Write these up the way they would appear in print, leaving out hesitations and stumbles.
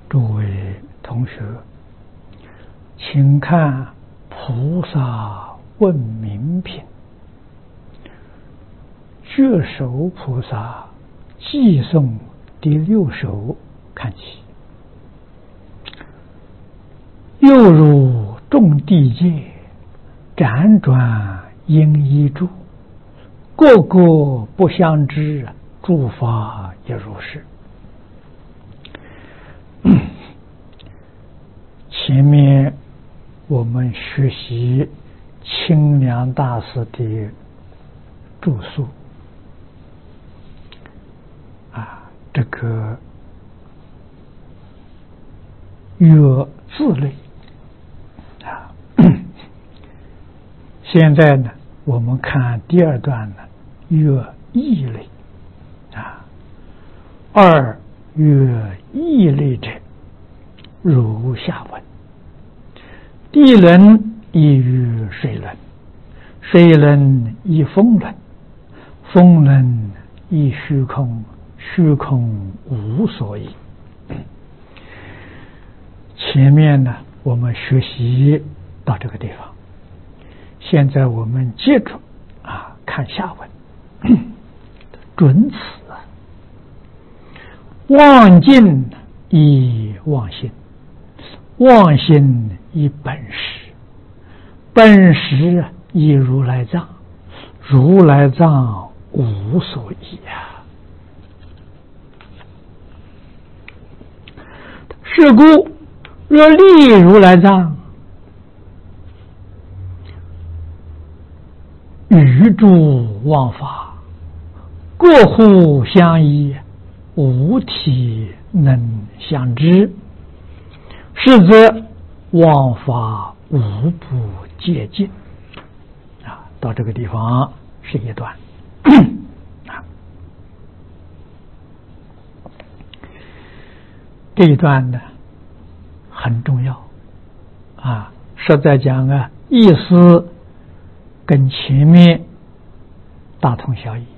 诸位同学，请看《菩萨问明品》，觉首菩萨偈颂第6首看起。又如众地界，辗转应依住，个个不相知，诸法也如是。前面我们学习清凉大师的著述这个约字类现在呢，我们看第2段呢，约义类二约义类者，如下文：地轮异于水轮，水轮异风轮，风轮异虚空，虚空无所依。前面呢，我们学习到这个地方，现在我们接着看下文。准此妄境亦妄心，妄心亦本实，本实亦如来藏，如来藏无所依是故若立如来藏，与诸妄法各互相依，无体能相知，是则妄法无不戒尽。到这个地方是一段这一段呢很重要实在讲意思跟前面大同小异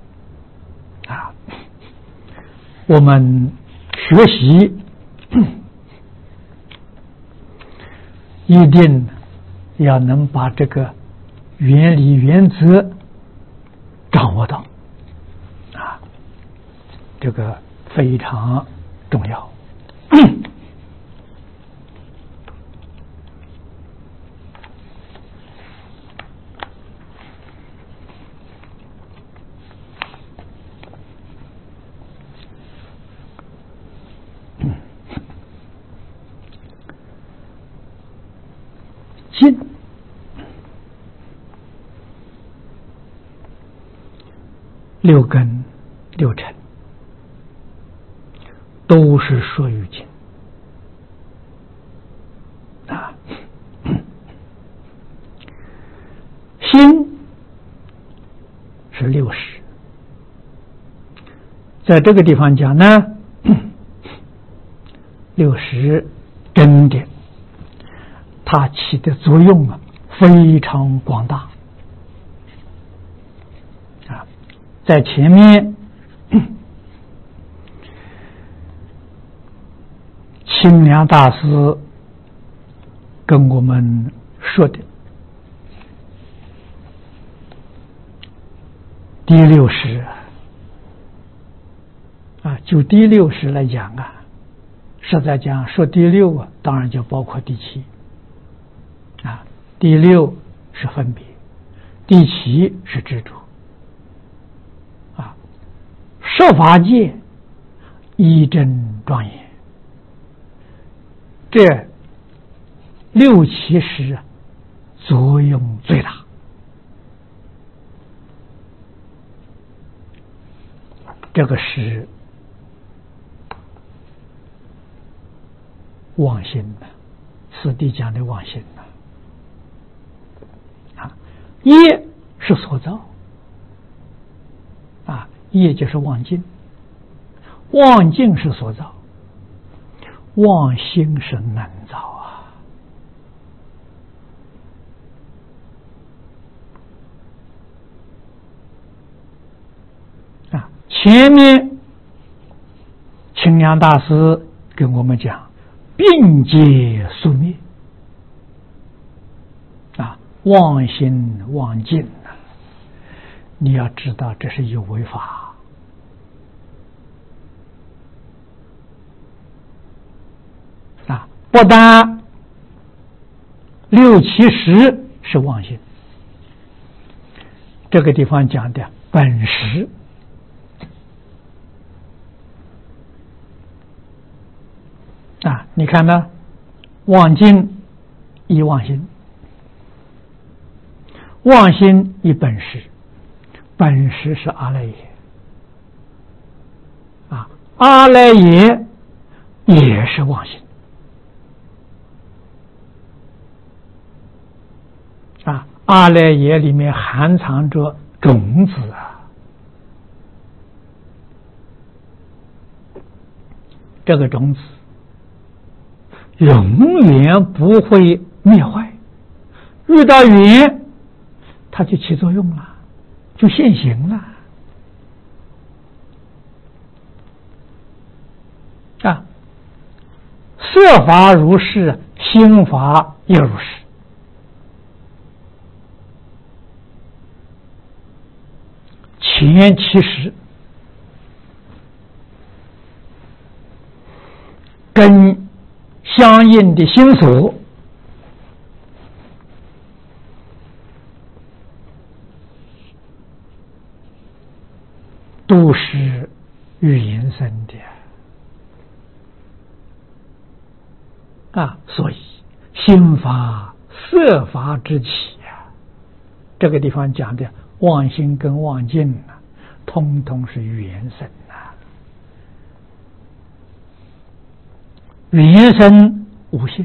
我们学习一定要能把这个原理原则掌握到这个非常重要。心6根6尘都是属于境心是60，在这个地方讲呢60真的它起的作用非常广大在前面清凉大师跟我们说的第60就第60来讲实在讲说第6当然就包括第7第6是分别，第7是执着摄法界一真庄严，这6、7时作用最大。这个是妄心此地讲的妄心业是所造业就是妄境，妄境是所造，妄心是能造前面清凉大师跟我们讲，并皆速灭啊，妄心妄尽啊！你要知道，这是有违法啊！不但六七十是妄心，这个地方讲的本实啊，你看呢？妄尽亦妄心，妄心亦本实，本实是阿赖耶啊，阿赖耶也是妄心啊，阿赖耶里面含藏着种子啊，这个种子永远不会灭坏，遇到缘它就起作用了，就现行了啊。色法如是，心法也如是。前七十跟相应的心所都是语言生的啊，所以心法色法之起啊，这个地方讲的妄心跟妄尽啊，通通是语言生啊。语言生无性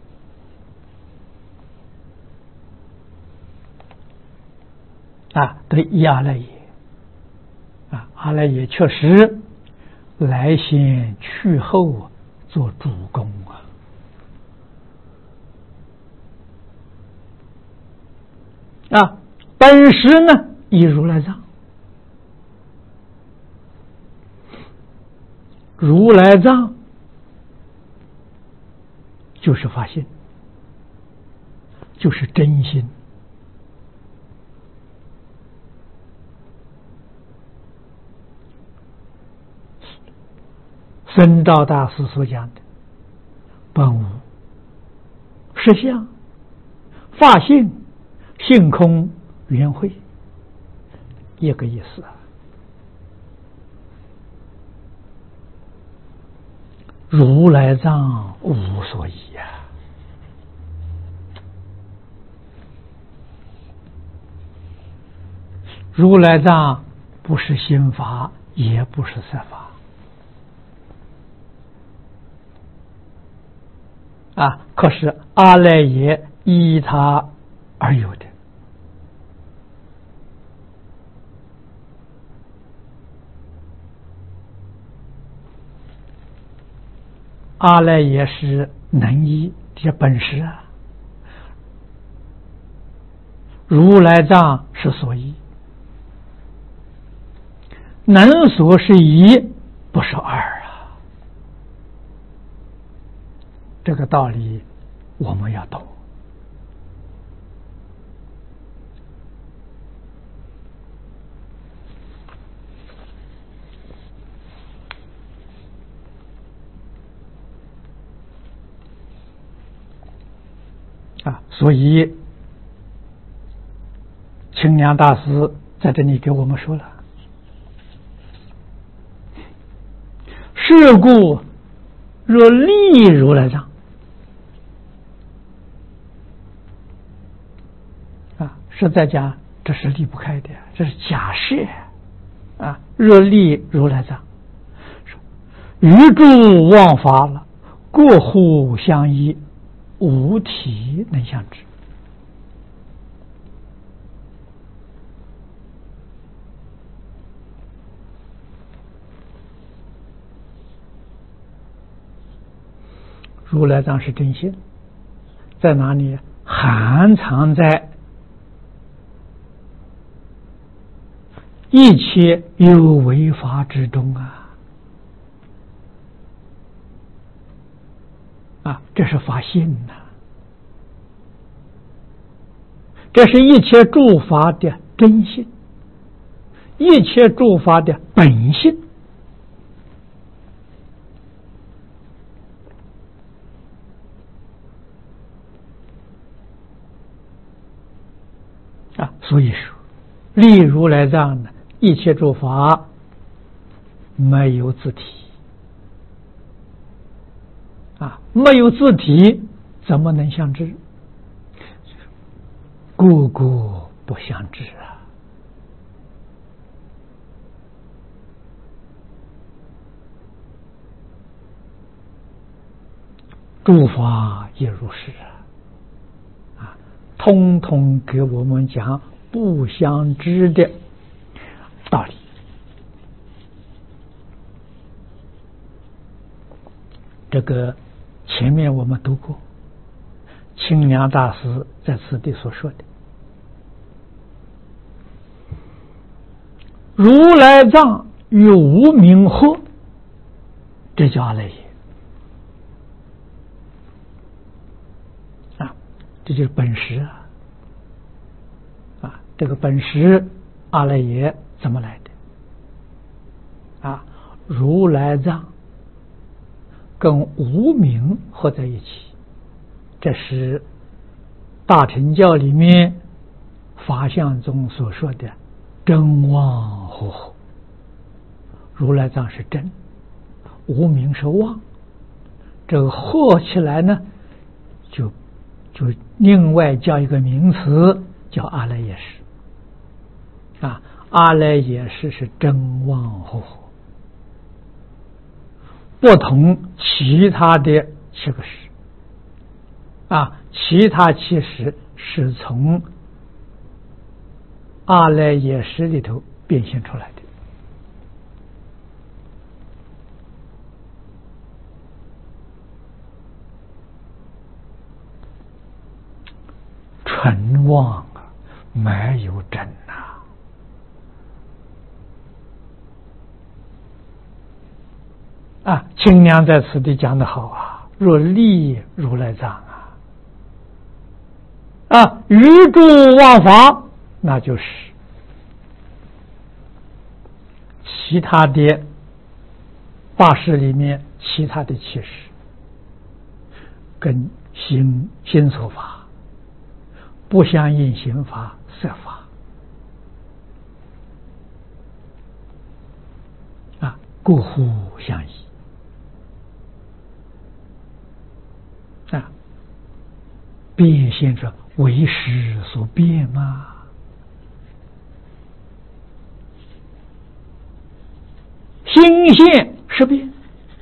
啊，对一阿赖耶啊，阿赖耶确实来先去后做主公啊，本实呢以如来藏，如来藏就是发心，就是真心。僧道大师所讲的本无实相法性性空圆慧，一个意思啊。如来藏无所依呀，如来藏不是心法，也不是色法啊，可是阿赖耶依他而有的。阿赖耶是能依，这本事啊。如来藏是所依，能所是一，不是二啊。这个道理我们要懂啊。所以清凉大师在这里给我们说了，是故若立如来藏啊，是在讲这是离不开的，这是假设啊。若立如来藏，余诸妄法了，过互相依，无体能相知。如来藏是真心，在哪里？含藏在一切有为法之中啊！ 这是发心呐，这是一切诸法的真性，一切诸法的本性。所以说，立如来藏呢，一切诸法没有自体没有自体，怎么能相知？故故不相知诸法也如是通通给我们讲不相知的道理。这个前面我们读过，清凉大师在此地所说的，如来藏与无明合，这叫阿赖耶这就是本实这个本实阿赖耶怎么来的如来藏跟无明合在一起，这是大乘教里面法相中所说的真妄合合。如来藏是真，无明是妄，这个合起来呢，就另外叫一个名词，叫阿赖耶识阿赖耶识是真妄合合，不同其他的7个识其他7识是从阿赖耶识里头变现出来的。纯妄没有真清凉在此地讲得好若立如来藏余诸妄法，那就是其他的8识里面其他的7识，跟心所法不相应行法色法故互相依变现着为识所变心现识变，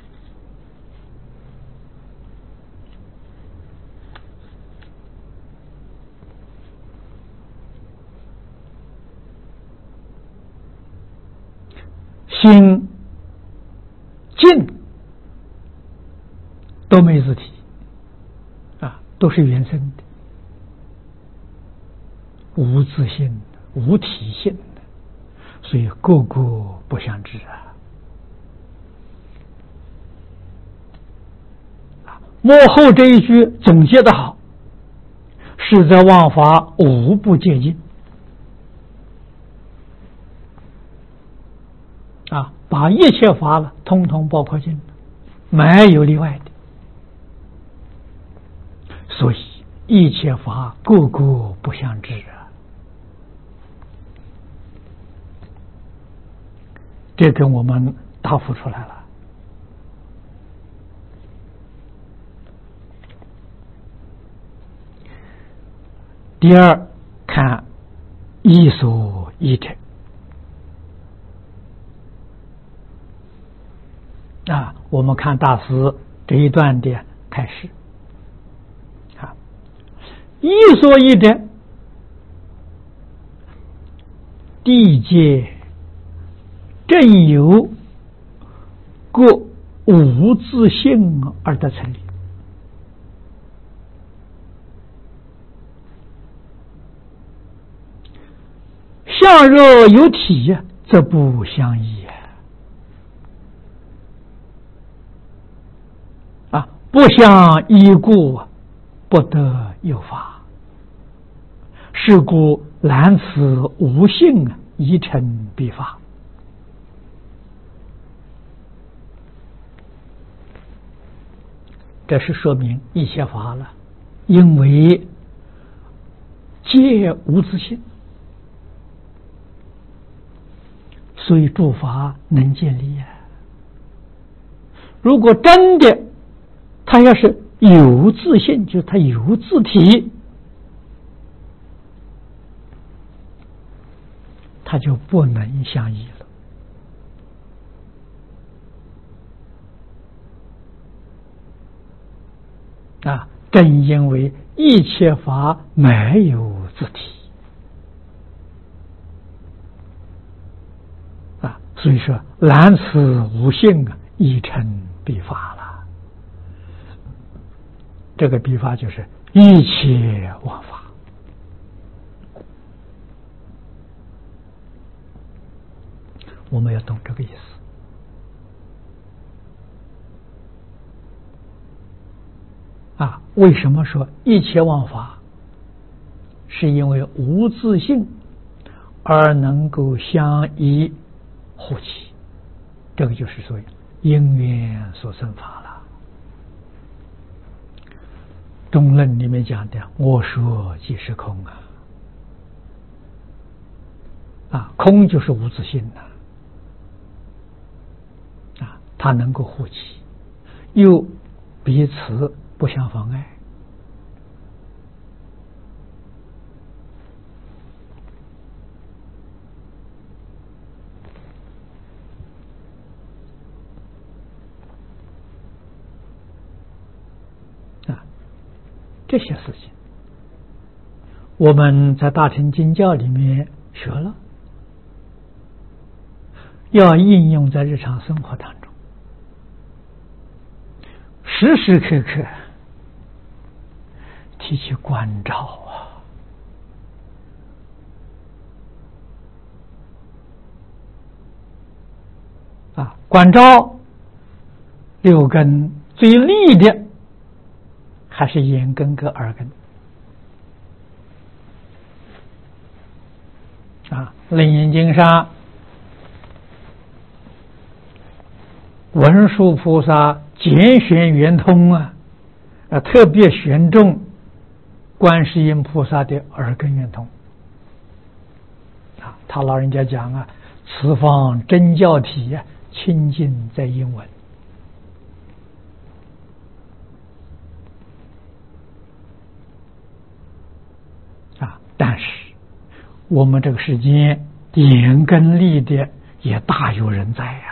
心静都没自体都是原生的，无自性的，无体性的，所以个个不相知幕后这一句总结的好，是则妄法无不戒尽把一切法了通通包括进，没有例外的。所以一切法个个不相知这跟我们答复出来了。第二，看一所依者我们看大师这一段的开始一所依者，地界正有各无自性而得成立。相若有体则不相依不相依故，不得有法。是故难此无性，宜成必法。这是说明一切法了，因为皆无自性，所以诸法能建立呀。如果真的他要是有自性，就是他有自体，他就不能相依了啊！正因为一切法没有自体啊，所以说难此无性啊，宜成必法了。这个必法就是一切妄法。我们要懂这个意思啊。为什么说一切妄法？是因为无自性而能够相依互起，这个就是所谓因缘所生法了。中论里面讲的我说即是空啊，空就是无自性啊，它能够互起，又彼此不相妨碍啊。这些事情我们在大乘经教里面学了，要应用在日常生活当中，时时刻刻提起关照啊！关照六根最利的还是眼根跟耳根啊。楞严经上文殊菩萨拣选圆通特别选中观世音菩萨的耳根圆通啊。他老人家讲此方真教体清净在英文但是我们这个世间眼根利的也大有人在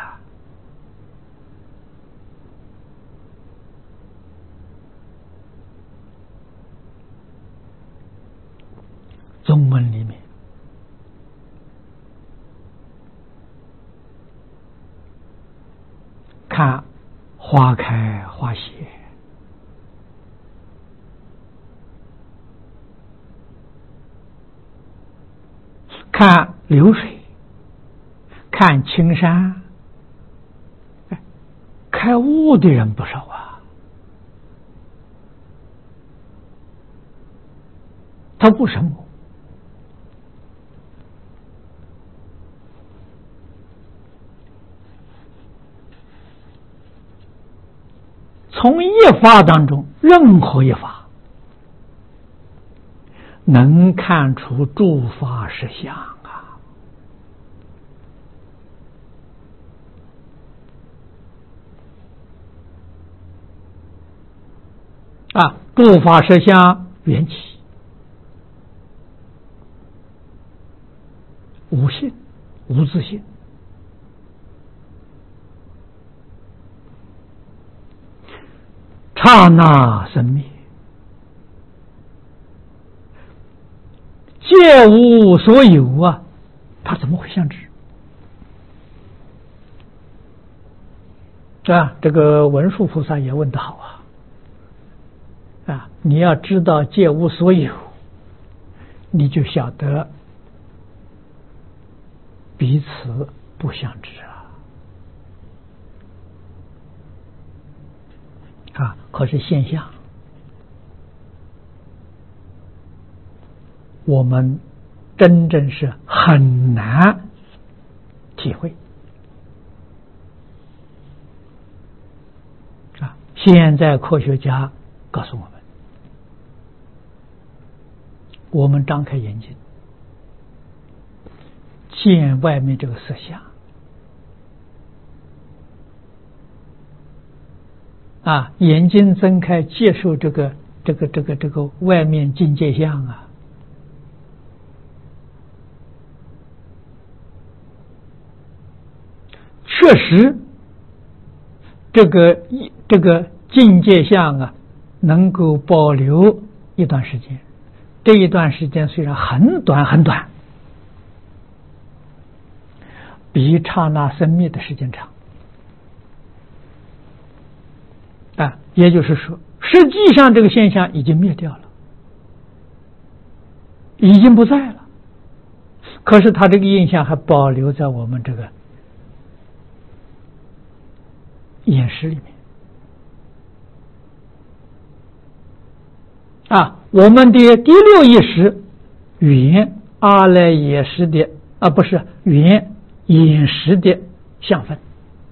宗门里面看花开花谢，看流水，看青山，开悟的人不少他悟什么？从一法当中，任何一法能看出诸法实相诸法实相缘起无性无自性，刹那生灭，皆无所有他怎么会相知这个文殊菩萨也问得好你要知道皆无所有，你就晓得彼此不相知可是现象，我们真正是很难体会现在科学家告诉我们张开眼睛见外面这个色相眼睛睁开接受这个外面境界相确实这个境界相能够保留一段时间，这一段时间虽然很短很短，比刹那生灭的时间长也就是说实际上这个现象已经灭掉了，已经不在了，可是它这个印象还保留在我们这个眼识里面我们的第六意识缘阿赖耶识的不是缘眼识的相分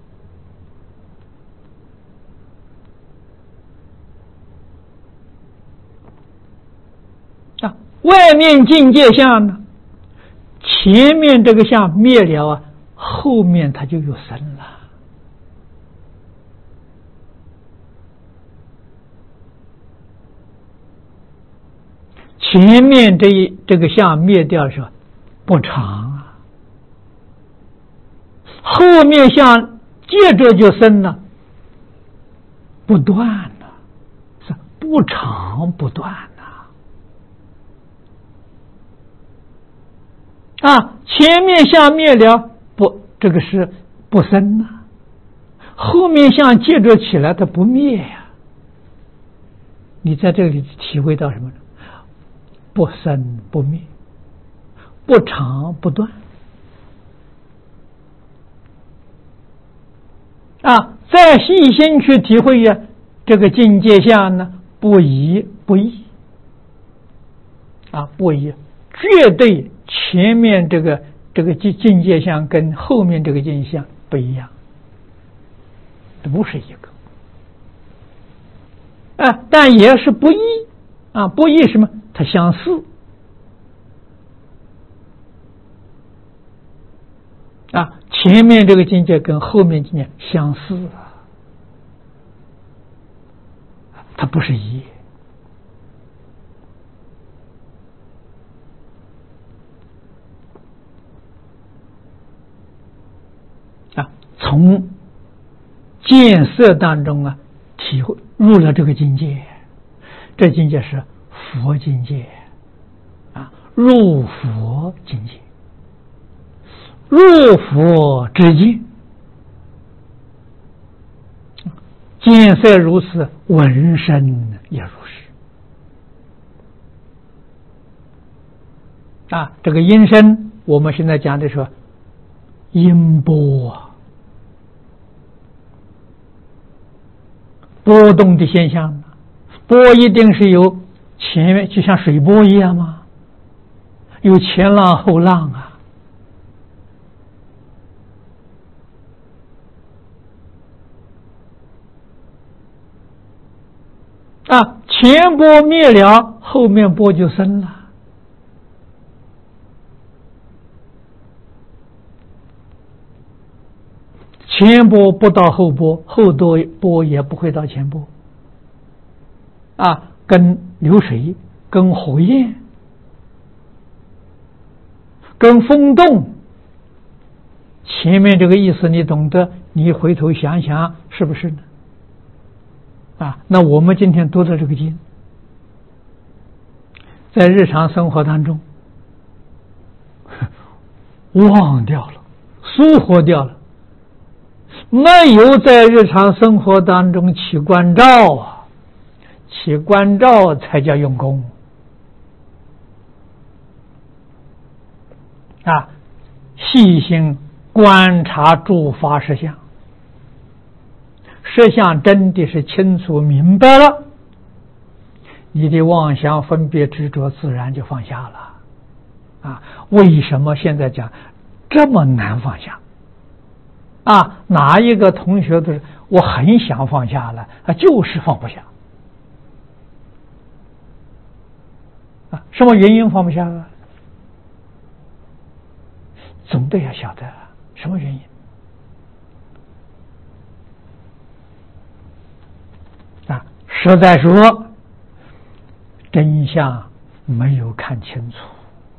外面境界相呢，前面这个相灭了后面它就有生了。前面这个相灭掉的时候不长后面相接着就生了，不断了，是不长不断前面相灭了不，这个是不生后面相接着起来它不灭你在这里体会到什么呢？不生不灭，不长不断再细心去体会这个境界相呢，不移不异不移，绝对前面这个境界相跟后面这个境界相不一样，不是一个但也是不异不异什么？它相似前面这个境界跟后面境界相似它不是一从见色当中体会入了这个境界，这境界是佛境界入佛境界，入佛之境，见色如此，闻声也如是这个音声我们现在讲的说音波波动的现象，波一定是有前面就像水波一样吗？有前浪后浪前波灭了，后面波就生了。前波不到后波，后多波也不会到前波跟流水，跟火焰，跟风动，前面这个意思你懂得，你回头想想是不是呢？那我们今天读的这个经，在日常生活当中忘掉了，疏忽掉了，没有在日常生活当中起关照起关照才叫用功细心观察诸法实相， 实相真的是清楚明白了，你的妄想分别执着自然就放下了啊。为什么现在讲这么难放下啊？哪一个同学都是我很想放下了，就是放不下啊。什么原因放不下啊？总得要晓得什么原因啊。实在说，真相没有看清楚，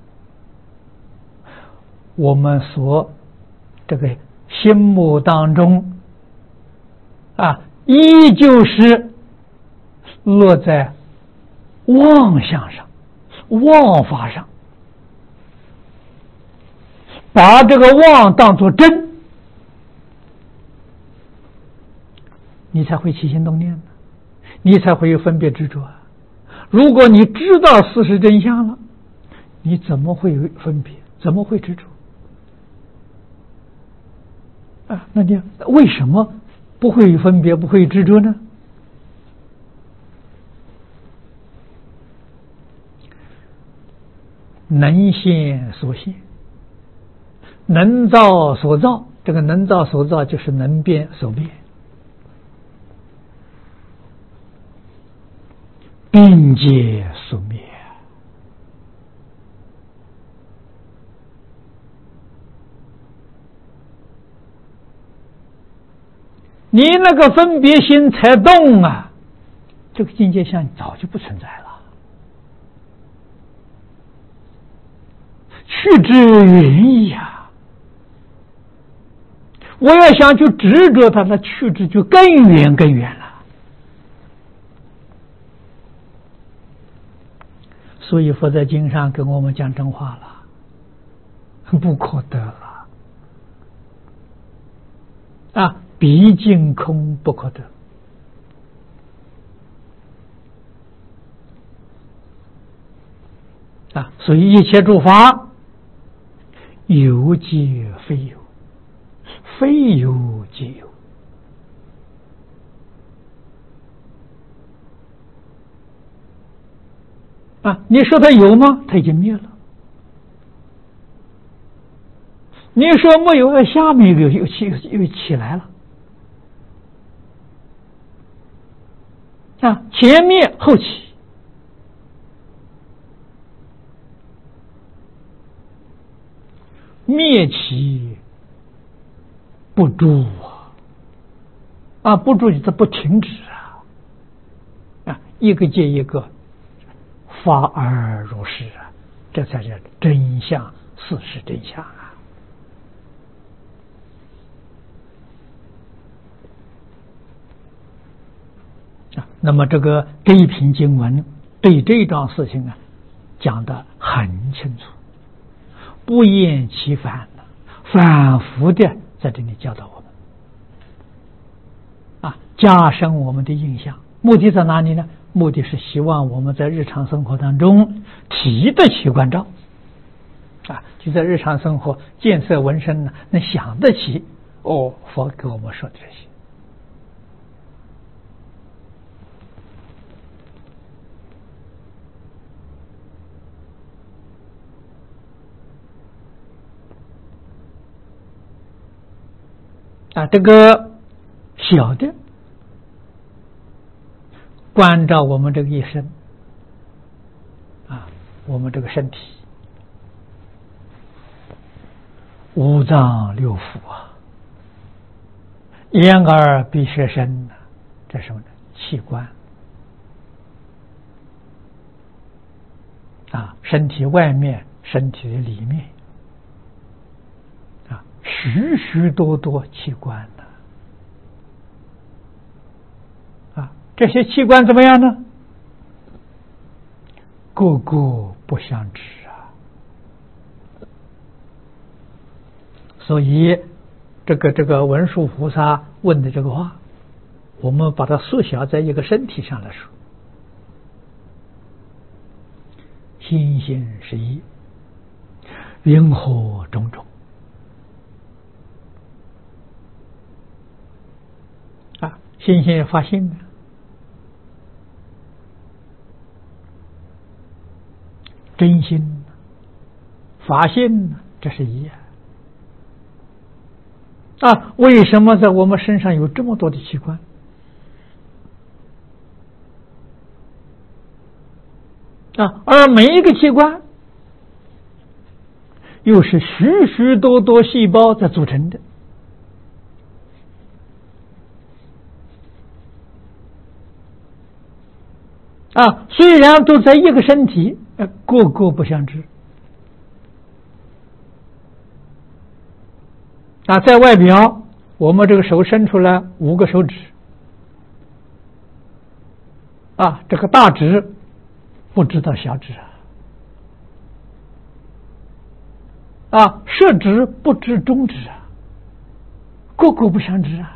我们所这个心目当中啊，依旧是落在妄想上、妄法上，把这个妄当作真，你才会起心动念，你才会有分别执着。如果你知道事实真相了，你怎么会有分别？怎么会执着啊？那你为什么不会分别，不会执着呢？能现所现，能造所造。这个能造所造就是能变所变，并皆所灭。你那个分别心才动啊，这个境界相早就不存在了。去之远矣啊！我要想去执着它，那去之就更远更远了。所以佛在经上跟我们讲真话了，不可得了啊！毕竟空不可得啊！所以一切诸法有即非有，非有即有啊！你说它有吗？它已经灭了。你说没有，下面又起来了啊！前灭后起，灭起不住啊！不住它不停止啊！一个接一个，法而如是啊！这才是真相，事实真相啊！那么这一篇经文对这桩事情讲得很清楚，不厌其烦的反复的在这里教导我们加深我们的印象。目的在哪里呢？目的是希望我们在日常生活当中提得起关照就在日常生活见色闻声呢，能想得起佛给我们说的这些这个小的关照我们这个一生我们这个身体五脏六腑眼耳鼻舌身这是什么呢？器官身体外面，身体的里面许许多多器官这些器官怎么样呢？个个不相知所以这个文殊菩萨问的这个话，我们把它缩小在一个身体上来说，心性是一，云何种种心性发心的，真心发心，这是一啊。为什么在我们身上有这么多的器官？啊，而每一个器官又是许许多多细胞在组成的。啊，虽然都在一个身体，个个不相知。啊，在外表，我们这个手伸出来5个手指，啊，这个大指不知道小指啊，食指不知中指啊，个个不相知啊。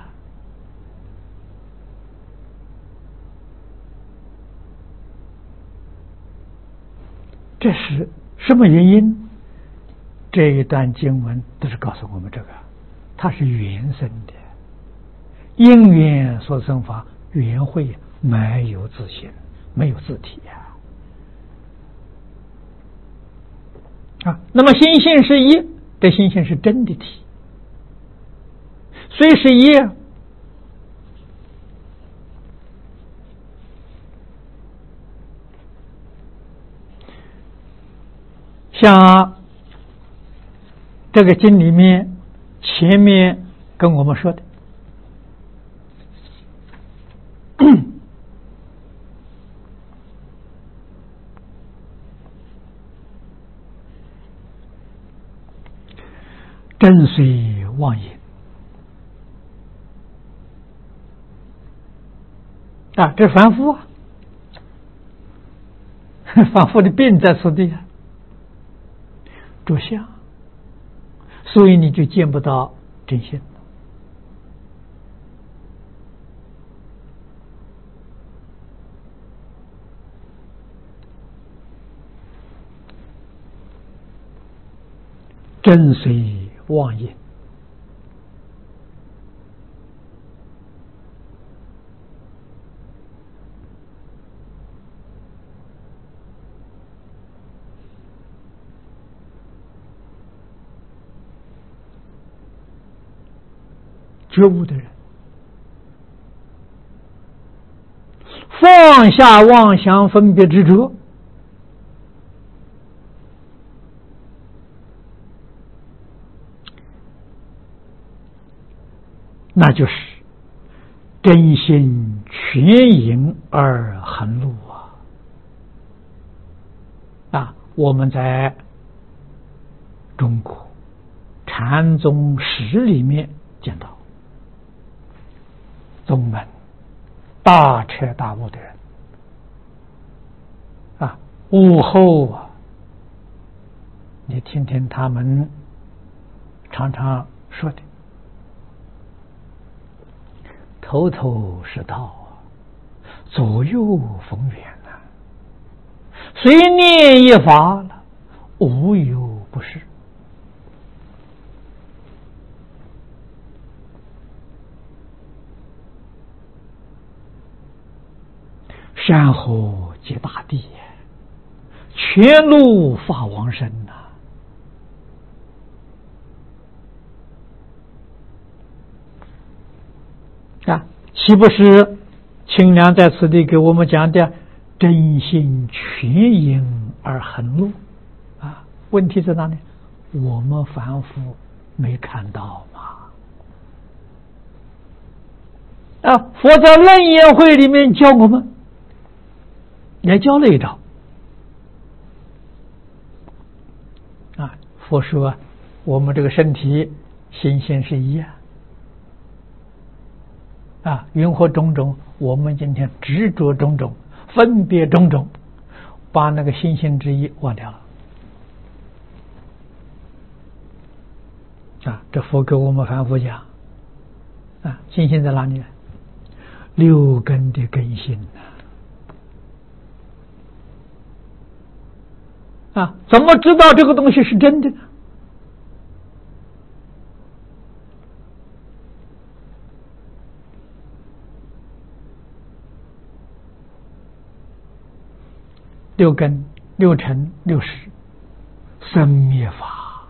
这是什么原因？这一段经文都是告诉我们这个，它是缘生的，因缘所生法，缘会没有自性，没有自体啊。那么心性是一，这心性是真的体，虽是一，像这个经里面前面跟我们说的，真虽妄言啊，这凡夫啊，凡夫的病在此地啊，着相，所以你就见不到真心。真虽妄言，觉悟的人放下妄想分别执着，那就是真心全隐而恒露啊！我们在中国禅宗史里面见到，宗门大彻大悟的人啊，悟后啊，你听听他们常常说的，头头是道，左右逢源虽念一法了，无有不是。山河皆大地，全路法王身啊，岂不是清凉在此地给我们讲的真心全隐而恒露啊？问题在哪里？我们凡夫没看到嘛。啊，佛在楞严会里面教我们，也教了一招啊。佛说我们这个身体心性是一样啊，云何种种？我们今天执着种种，分别种种，把那个心性之一忘掉了啊！这佛给我们凡夫讲啊，心性在哪里呢？六根的根性啊！怎么知道这个东西是真的呢？ 六根、六尘、六识，生灭法，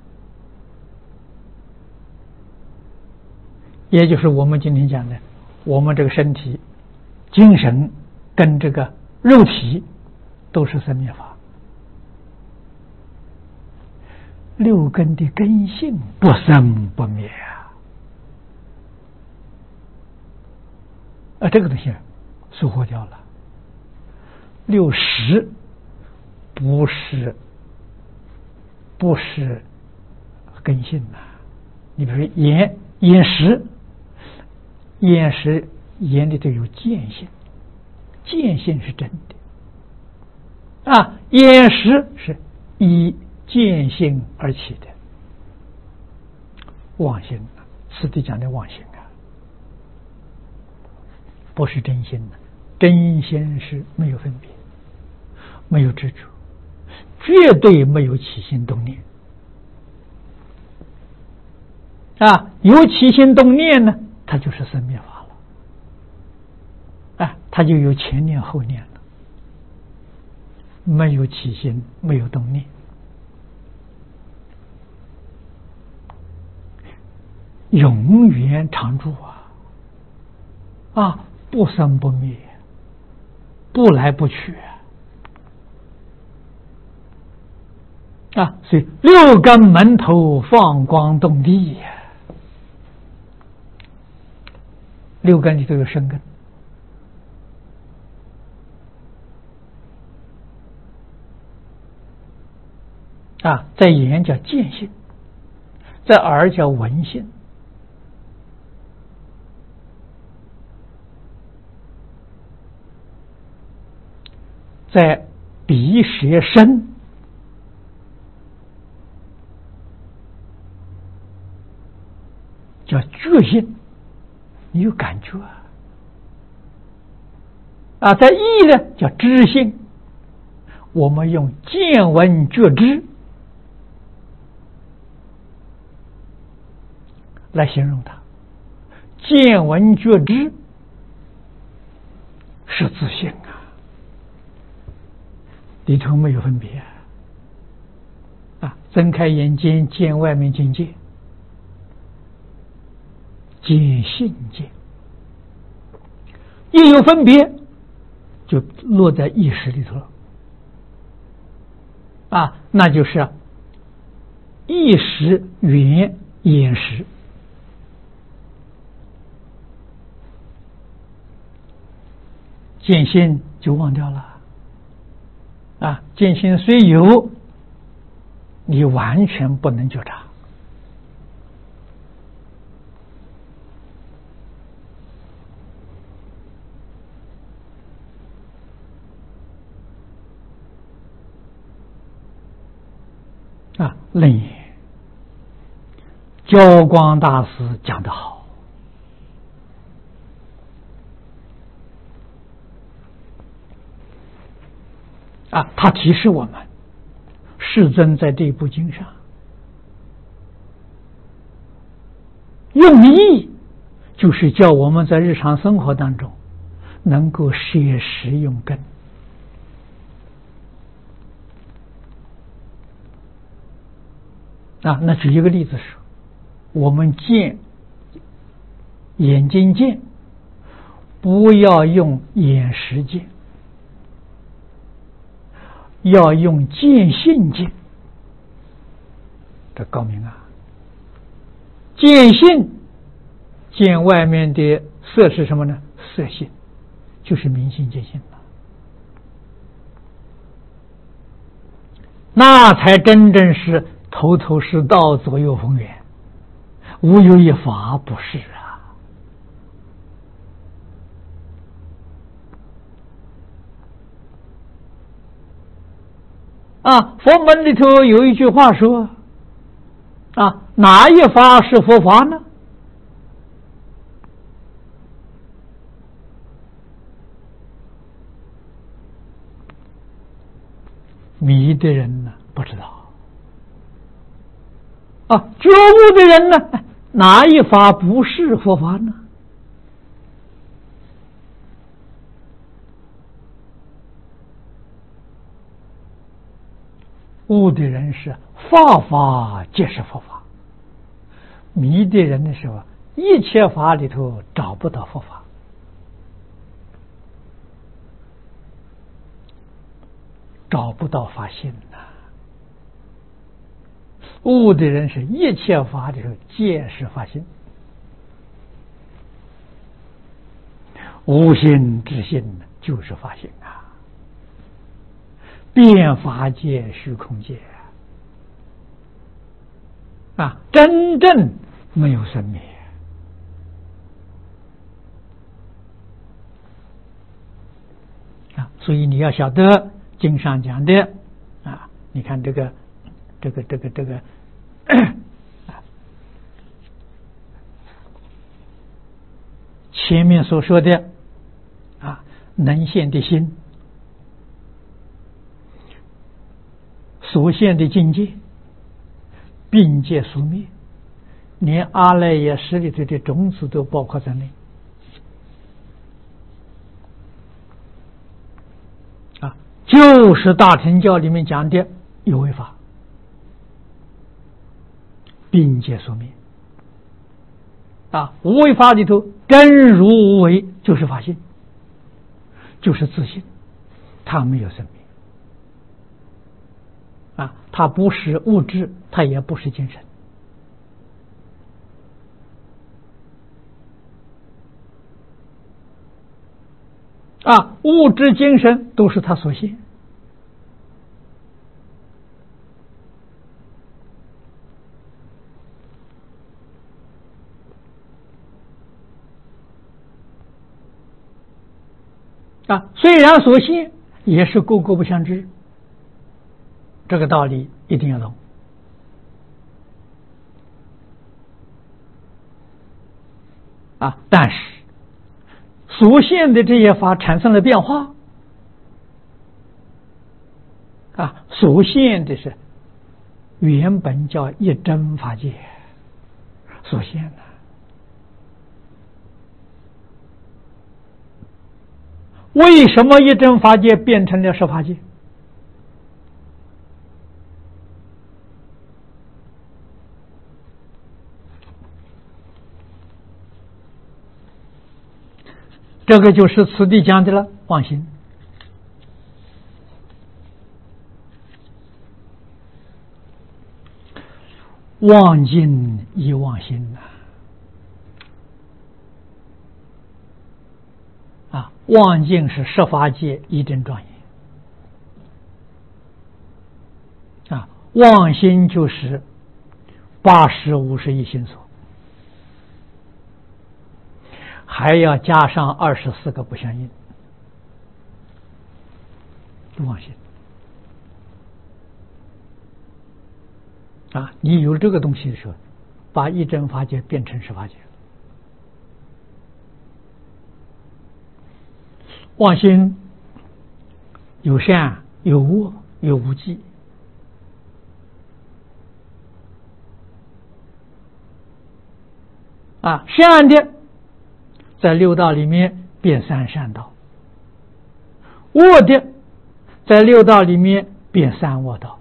也就是我们今天讲的，我们这个身体、精神跟这个肉体都是生灭法。六根的根性不生不灭这个东西疏忽掉了。六识不是根性你比如说眼识眼里头有见性，见性是真的眼识是依见性而起的妄心此地讲的妄心不是真心真心是没有分别，没有执着，绝对没有起心动念有起心动念呢，它就是生灭法了它就有前念后念了，没有起心，没有动念永远常住不生不灭，不来不去所以六根门头放光动地六根里头有生根在眼叫见性，在耳叫闻性，在鼻舌身叫觉性，你有感觉在意呢叫知性，我们用见闻觉知来形容它，见闻觉知是自性里头没有分别睁开眼睛见外面境界，见性界，一有分别就落在意识里头了那就是意识缘眼识，见性就忘掉了见性虽有，你完全不能觉察楞严教光大师讲得好他提示我们，世尊在这部经上用意就是叫我们在日常生活当中能够摄实用根那举一个例子说，我们见眼睛见，不要用眼识见，要用见性见，这高明见性见外面的色是什么呢？色性，就是明心见性了，那才真正是头头是道，左右逢源，无有一法不是佛门里头有一句话说哪一法是佛法呢？迷的人呢不知道觉悟的人呢，哪一法不是佛法呢？ 悟的人是法法皆是佛法，迷的人的时候，一切法里头找不到佛法，找不到法性呐。悟的人是一切法里头皆是法性，无心之性就是法性啊，遍法界虚空界啊，真正没有生灭啊，所以你要晓得经上讲的啊，你看这个前面所说的啊，能现的心，所现的境界，并界宿灭，连阿赖耶识里头的种子都包括在内啊，就是大乘教里面讲的有为法，并界宿灭啊，无为法里头真如无为就是法性，就是自性，它没有生命啊，它不是物质，它也不是精神啊，物质精神都是它所现啊，虽然所现也是个个不相知，这个道理一定要懂啊。但是所现的这些法产生了变化啊，所现的是原本叫一真法界所现的。为什么一真法界变成了十法界？这个就是此地讲的了，妄心。妄境亦妄心呐！啊，妄境是十法界一真庄严啊，妄心就是80-51心所，还要加上24个不相应，妄心啊！你有这个东西的时候，把一真法界变成十法界。妄心有善有恶有无记啊，善的在六道里面变三善道，恶的在六道里面变三恶道。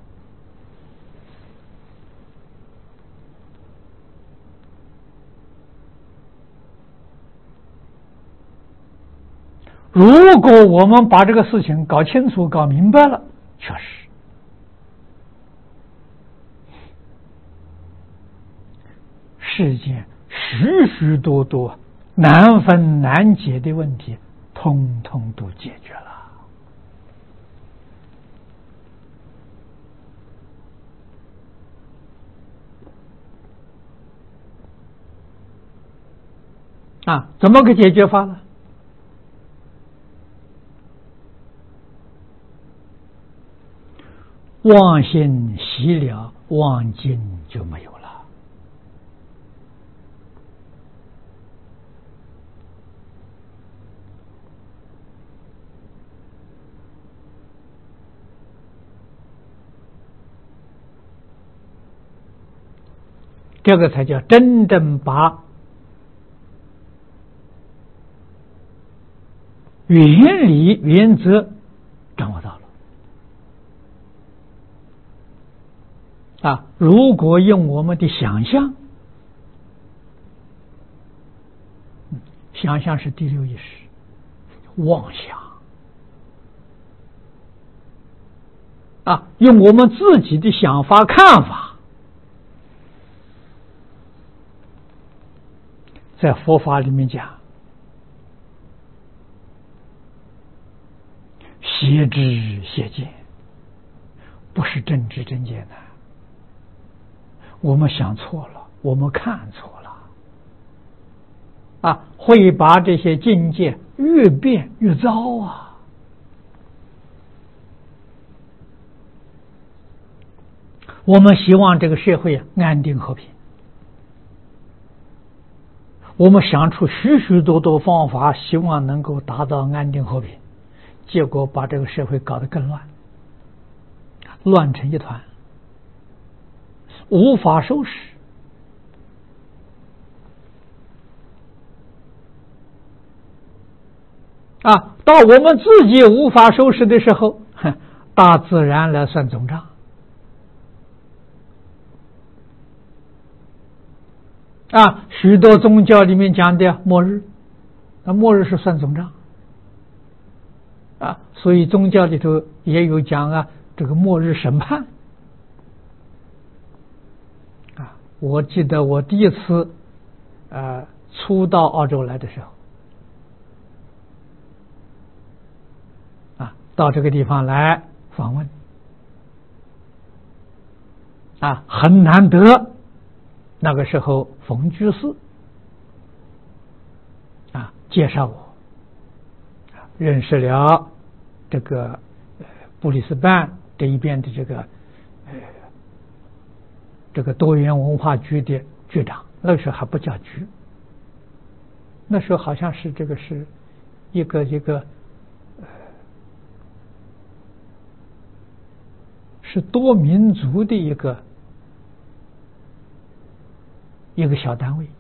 如果我们把这个事情搞清楚搞明白了，确实世间许许多多难分难解的问题通通都解决了啊！怎么个解决法呢？妄心熄了，妄境就没有了。这个才叫真正把原理原则掌握到了如果用我们的想象，想象是第六意识，妄想用我们自己的想法看法，在佛法里面讲，邪知邪见，不是正知正见的。我们想错了，我们看错了，会把这些境界越变越糟啊！我们希望这个社会安定和平，我们想出许许多多方法，希望能够达到安定和平，结果把这个社会搞得更乱，乱成一团，无法收拾。到我们自己无法收拾的时候，大自然来算总账。许多宗教里面讲的末日，末日是算总账所以宗教里头也有讲这个末日审判我记得我第一次初到澳洲来的时候到这个地方来访问很难得，那个时候冯居士介绍我认识了这个布里斯班这一边的这个多元文化局的局长，那个时候还不叫局，那时候好像是这个是一个是多民族的一个小单位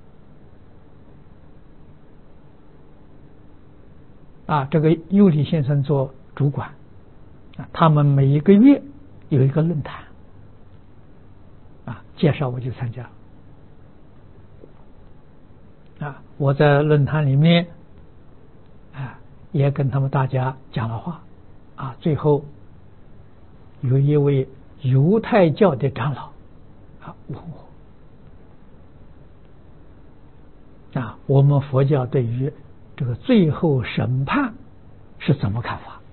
这个尤里先生做主管他们每一个月有一个论坛介绍我就参加我在论坛里面也跟他们大家讲了话最后有一位犹太教的长老问我我们佛教对于这个最后审判是怎么看法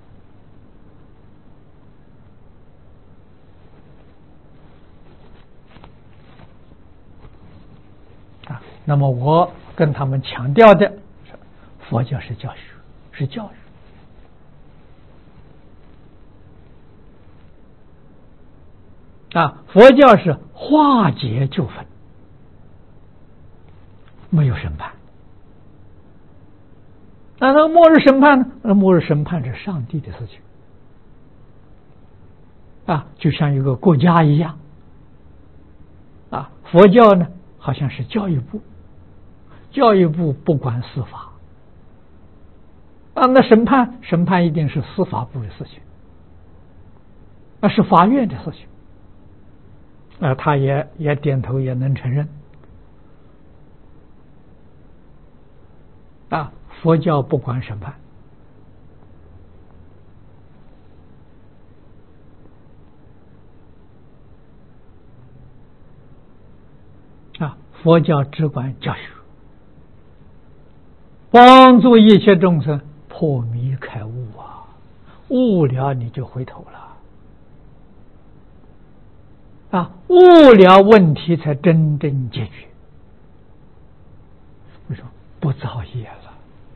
那么我跟他们强调的佛教是教学，是教育佛教是化解纠纷，没有审判那末日审判呢？末日审判是上帝的事情就像一个国家一样佛教呢好像是教育部，教育部不管司法那审判一定是司法部的事情是法院的事情他也点头，也能承认佛教不管审判佛教只管教学，帮助一切众生破迷开悟悟了你就回头了悟了问题才真正解决。为什么不造业了？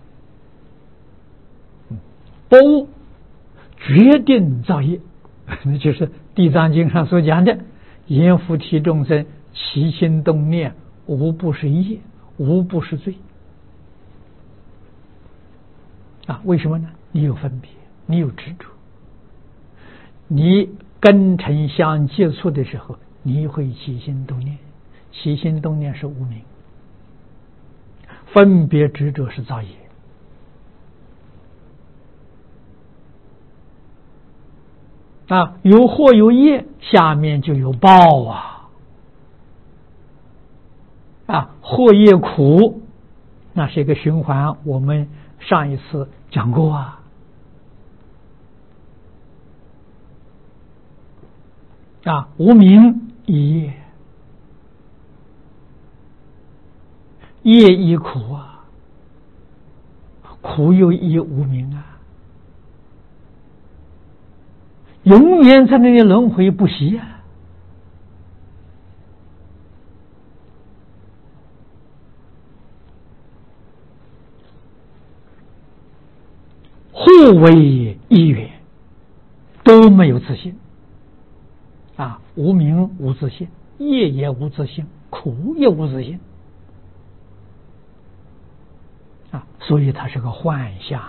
不悟决定造业，那就是《地藏经》上所讲的阎浮提众生起心动念无不是业，无不是罪为什么呢？你有分别，你有执着，你跟尘相接触的时候，你会起心动念，起心动念是无明，分别执着是造业有祸有业，下面就有报祸业苦，那是一个循环。我们上一次讲过无明一业，业亦苦苦又亦无明永远在那里轮回不息互为一缘，都没有自信无明无自信，业也无自信，苦也无自信所以它是个幻象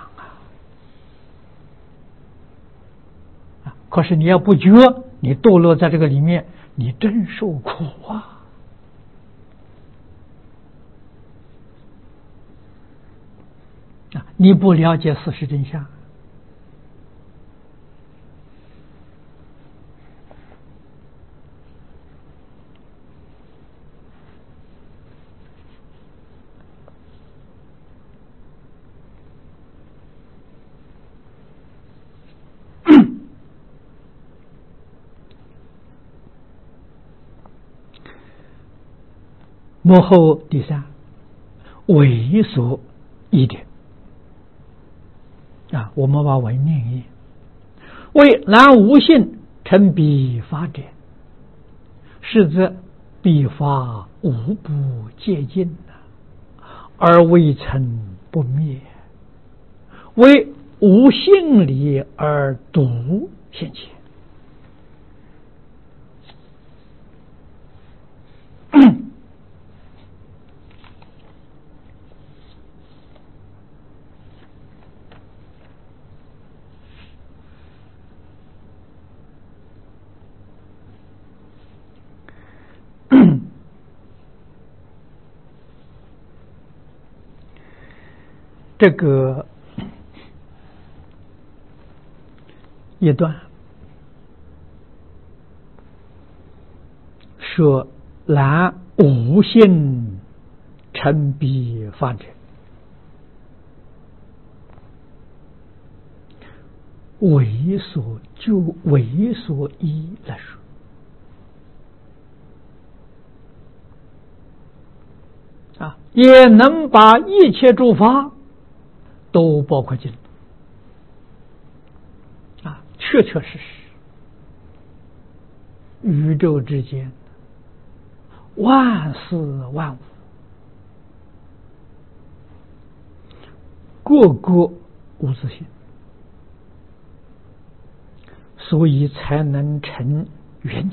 可是你要不觉，你堕落在这个里面，你真受苦你不了解事实真相。幕后第三，为所依点我们把文念一，为南无性成彼法者，是则彼法无不戒尽而未曾不灭，为无性理而独现前。这个一段说然无性成彼法者，为所就为所依来说也能把一切诸法都包括进确确实实宇宙之间万事万物个个无自性，所以才能成缘起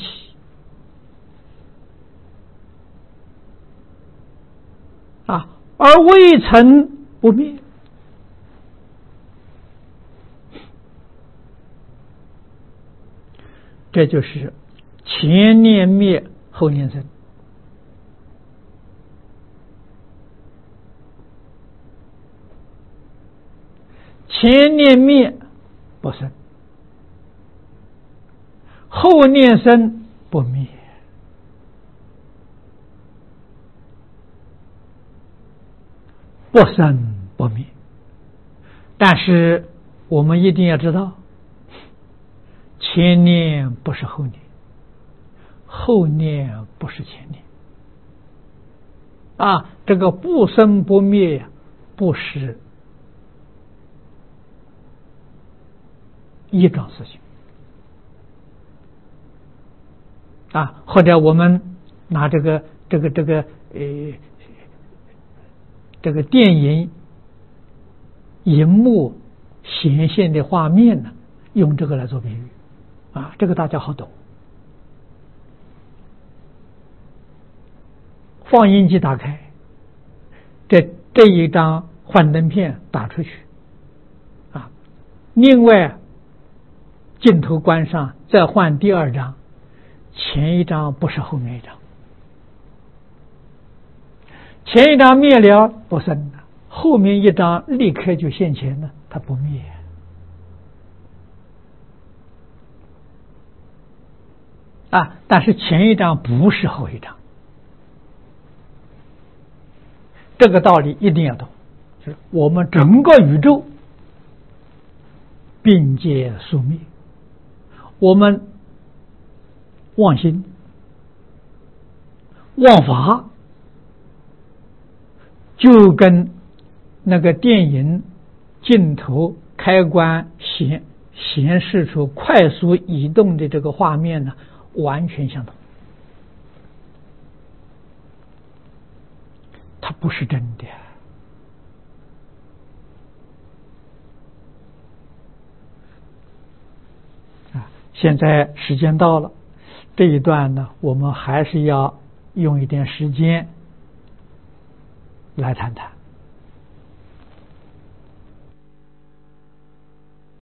而未曾不灭。这就是前念灭后念生，前念灭不生，后念生不灭。不生不灭，但是我们一定要知道，前念不是后念，后念不是前念这个不生不灭不是一桩事情或者我们拿这个电影荧幕显现的画面呢，用这个来做比喻这个大家好懂。放映机打开，这一张幻灯片打出去另外镜头关上，再换第二张，前一张不是后面一张，前一张灭了不生了，后面一张立刻就现前了，它不灭但是前一章不是后一章，这个道理一定要懂。就是我们整个宇宙并皆宿灭，我们妄心妄法，就跟那个电影镜头开关显示出快速移动的这个画面呢，完全相同。它不是真的。现在时间到了，这一段呢，我们还是要用一点时间来谈谈。